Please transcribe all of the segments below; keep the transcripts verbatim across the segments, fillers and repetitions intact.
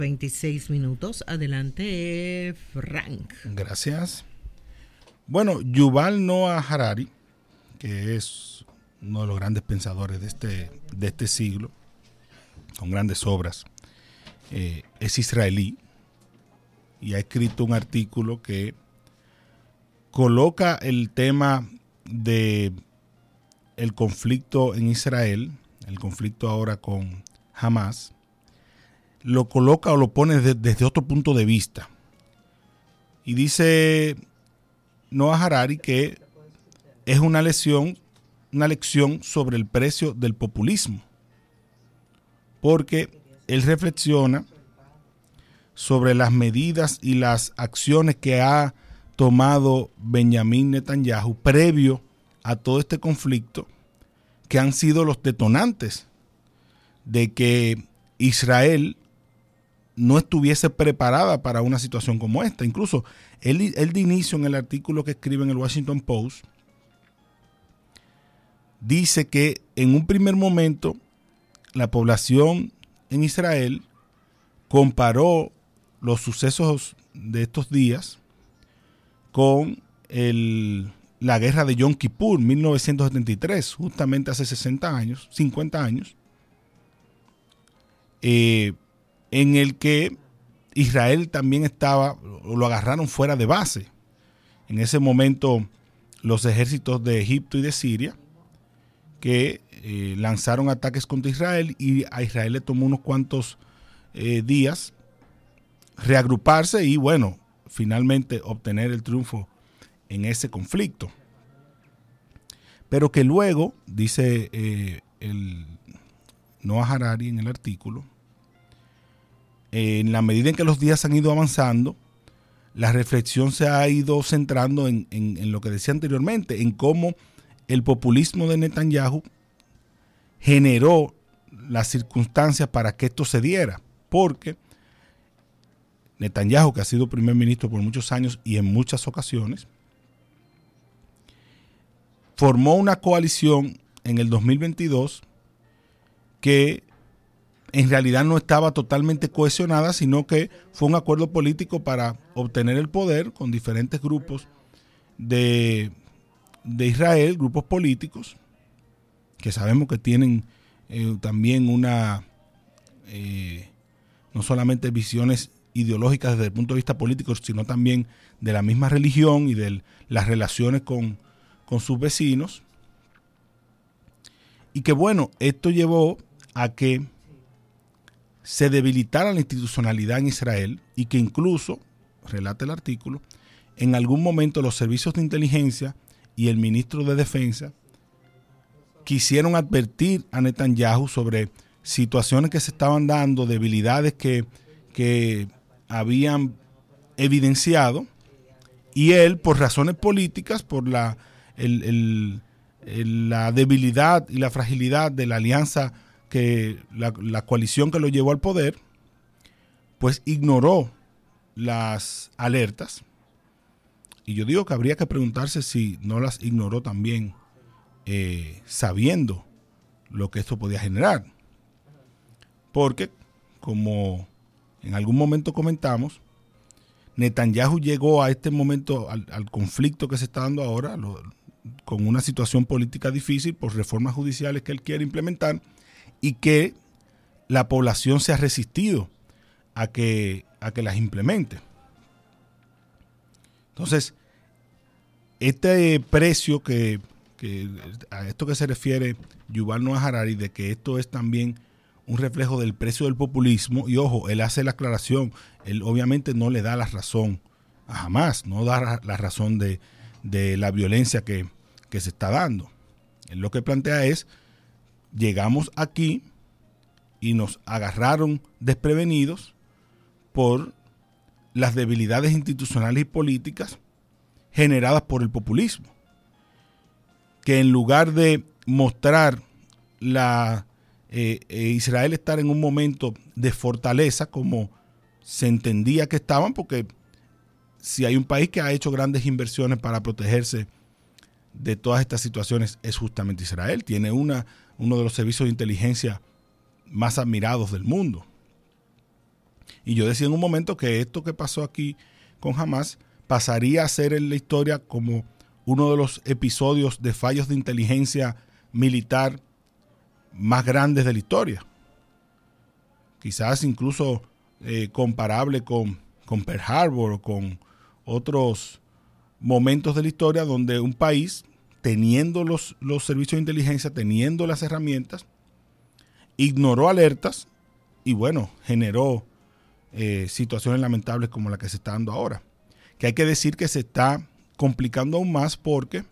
veintiséis minutos. Adelante, Frank. Gracias. Bueno, Yuval Noah Harari, que es uno de los grandes pensadores de este, de este siglo, con grandes obras, eh, es israelí y ha escrito un artículo que coloca el tema de el conflicto en Israel, el conflicto ahora con Hamas, lo coloca o lo pone de, desde otro punto de vista. Y dice Noah Harari que es una lección, una lección sobre el precio del populismo, porque él reflexiona sobre las medidas y las acciones que ha tomado Benjamín Netanyahu previo a todo este conflicto, que han sido los detonantes de que Israel no estuviese preparada para una situación como esta. Incluso él, él de inicio, en el artículo que escribe en el Washington Post, dice que en un primer momento la población en Israel comparó los sucesos de estos días con el, la guerra de Yom Kippur, mil novecientos setenta y tres, justamente hace sesenta años, cincuenta años, eh, en el que Israel también estaba, lo agarraron fuera de base. En ese momento los ejércitos de Egipto y de Siria, que eh, lanzaron ataques contra Israel, y a Israel le tomó unos cuantos eh, días reagruparse y, bueno, finalmente obtener el triunfo en ese conflicto. Pero que luego, dice eh, el Noah Harari en el artículo, eh, en la medida en que los días han ido avanzando, la reflexión se ha ido centrando en, en, en lo que decía anteriormente, en cómo el populismo de Netanyahu generó las circunstancias para que esto se diera, porque Netanyahu, que ha sido primer ministro por muchos años y en muchas ocasiones, formó una coalición en el dos mil veintidós que en realidad no estaba totalmente cohesionada, sino que fue un acuerdo político para obtener el poder con diferentes grupos de, de Israel, grupos políticos, que sabemos que tienen eh, también una, eh, no solamente visiones ideológicas desde el punto de vista político, sino también de la misma religión y de las relaciones con, con sus vecinos. Y que, bueno, esto llevó a que se debilitara la institucionalidad en Israel y que incluso, relata el artículo, en algún momento los servicios de inteligencia y el ministro de Defensa quisieron advertir a Netanyahu sobre situaciones que se estaban dando, debilidades que, que habían evidenciado, y él, por razones políticas, por la, el, el, el, la debilidad y la fragilidad de la alianza, que la, la coalición que lo llevó al poder, pues ignoró las alertas. Y yo digo que habría que preguntarse si no las ignoró también eh, sabiendo lo que esto podía generar. Porque, como en algún momento comentamos, Netanyahu llegó a este momento, al, al conflicto que se está dando ahora, lo, con una situación política difícil por reformas judiciales que él quiere implementar, y que la población se ha resistido a que, a que las implemente. Entonces, este precio que, que a esto que se refiere Yuval Noah Harari, de que esto es también un reflejo del precio del populismo, y ojo, él hace la aclaración, él obviamente no le da la razón a Hamas, no da la razón de, de la violencia que, que se está dando. Él lo que plantea es: llegamos aquí y nos agarraron desprevenidos por las debilidades institucionales y políticas generadas por el populismo, que en lugar de mostrar la eh, eh, Israel estar en un momento de fortaleza como se entendía que estaban, porque si hay un país que ha hecho grandes inversiones para protegerse de todas estas situaciones es justamente Israel. Tiene una, uno de los servicios de inteligencia más admirados del mundo. Y yo decía en un momento que esto que pasó aquí con Hamas pasaría a ser en la historia como uno de los episodios de fallos de inteligencia militar más grandes de la historia. Quizás incluso eh, comparable con, con Pearl Harbor o con otros momentos de la historia donde un país, teniendo los, los servicios de inteligencia, teniendo las herramientas, ignoró alertas y bueno, generó eh, situaciones lamentables como la que se está dando ahora. Que hay que decir que se está complicando aún más porque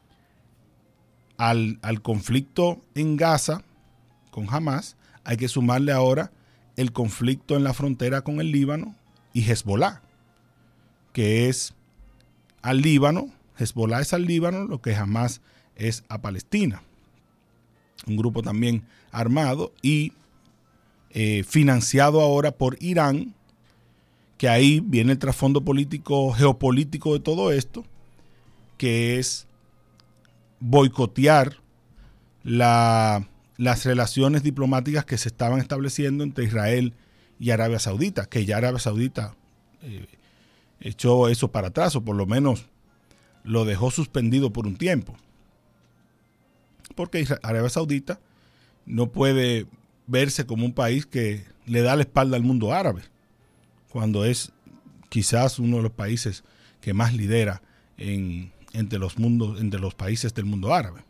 al, al conflicto en Gaza con Hamas hay que sumarle ahora el conflicto en la frontera con el Líbano y Hezbollah, que es al Líbano, Hezbollah es al Líbano, lo que Hamas es a Palestina. Un grupo también armado y eh, financiado ahora por Irán, que ahí viene el trasfondo político, geopolítico de todo esto, que es boicotear la, las relaciones diplomáticas que se estaban estableciendo entre Israel y Arabia Saudita, que ya Arabia Saudita eh, echó eso para atrás, o por lo menos lo dejó suspendido por un tiempo. Porque Arabia Saudita no puede verse como un país que le da la espalda al mundo árabe, cuando es quizás uno de los países que más lidera en, entre, los mundos, entre los países del mundo árabe.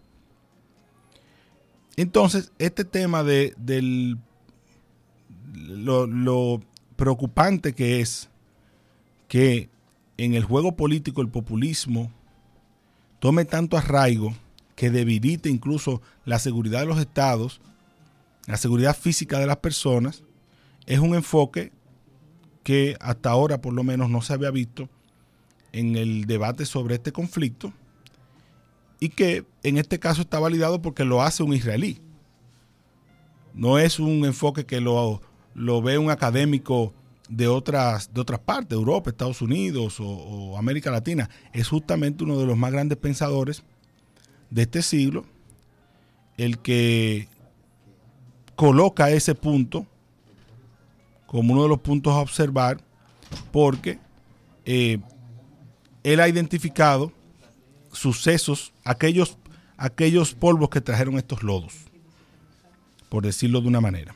Entonces, este tema de del, lo, lo preocupante que es que en el juego político el populismo tome tanto arraigo que debilite incluso la seguridad de los estados, la seguridad física de las personas, es un enfoque que hasta ahora por lo menos no se había visto en el debate sobre este conflicto y que en este caso está validado porque lo hace un israelí. No es un enfoque que lo, lo ve un académico de otras, de otras partes, Europa, Estados Unidos o, o América Latina. Es justamente uno de los más grandes pensadores de este siglo el que coloca ese punto como uno de los puntos a observar, porque eh, él ha identificado sucesos, aquellos, aquellos polvos que trajeron estos lodos, por decirlo de una manera.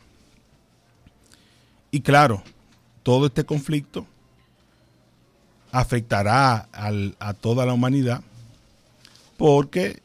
Y claro, todo este conflicto afectará al, a toda la humanidad, porque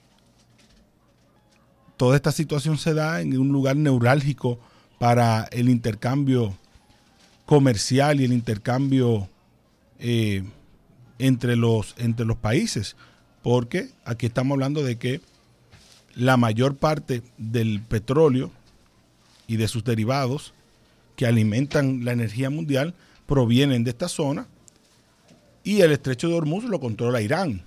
toda esta situación se da en un lugar neurálgico para el intercambio comercial y el intercambio eh, entre los, entre los países, porque aquí estamos hablando de que la mayor parte del petróleo y de sus derivados que alimentan la energía mundial provienen de esta zona y el estrecho de Hormuz lo controla Irán.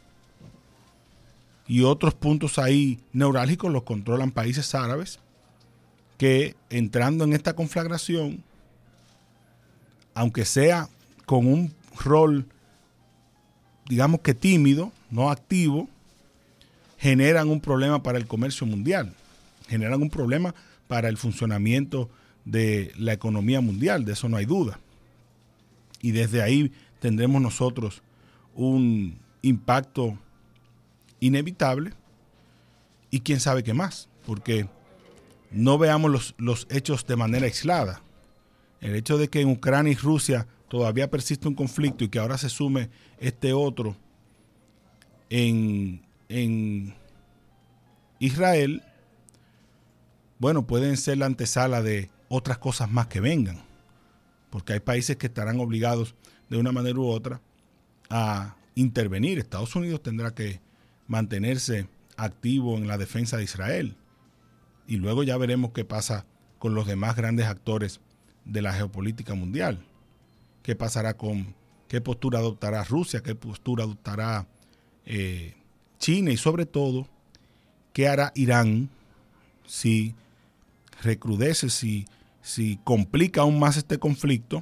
Y otros puntos ahí neurálgicos los controlan países árabes que, entrando en esta conflagración, aunque sea con un rol, digamos que tímido, no activo, generan un problema para el comercio mundial, generan un problema para el funcionamiento de la economía mundial, de eso no hay duda. Y desde ahí tendremos nosotros un impacto inevitable y quién sabe qué más, porque no veamos los, los hechos de manera aislada. El hecho de que en Ucrania y Rusia todavía persiste un conflicto y que ahora se sume este otro en, en Israel, bueno, pueden ser la antesala de otras cosas más que vengan, porque hay países que estarán obligados de una manera u otra a intervenir. Estados Unidos tendrá que mantenerse activo en la defensa de Israel y luego ya veremos qué pasa con los demás grandes actores de la geopolítica mundial. ¿Qué pasará con, qué postura adoptará Rusia, qué postura adoptará eh, China y sobre todo, qué hará Irán si recrudece, si, si complica aún más este conflicto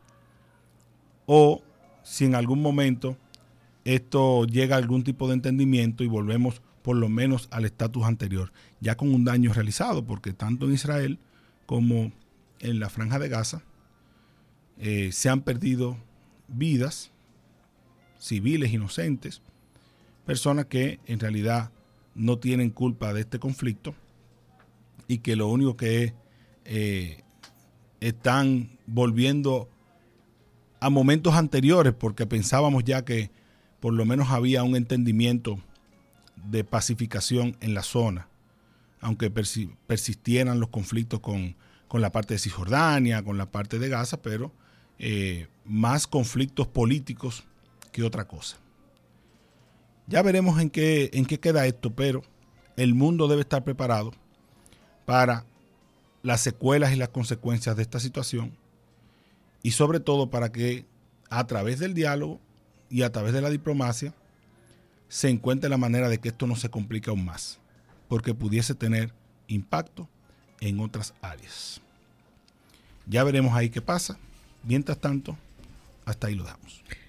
o si en algún momento esto llega a algún tipo de entendimiento y volvemos por lo menos al estatus anterior, ya con un daño realizado, porque tanto en Israel como en la Franja de Gaza eh, se han perdido vidas civiles inocentes, personas que en realidad no tienen culpa de este conflicto y que lo único que eh, están volviendo a momentos anteriores, porque pensábamos ya que por lo menos había un entendimiento de pacificación en la zona, aunque persi- persistieran los conflictos con, con la parte de Cisjordania, con la parte de Gaza, pero eh, más conflictos políticos que otra cosa. Ya veremos en qué, en qué queda esto, pero el mundo debe estar preparado para las secuelas y las consecuencias de esta situación, y sobre todo para que a través del diálogo y a través de la diplomacia se encuentre la manera de que esto no se complique aún más, porque pudiese tener impacto en otras áreas. Ya veremos ahí qué pasa. Mientras tanto, hasta ahí lo damos.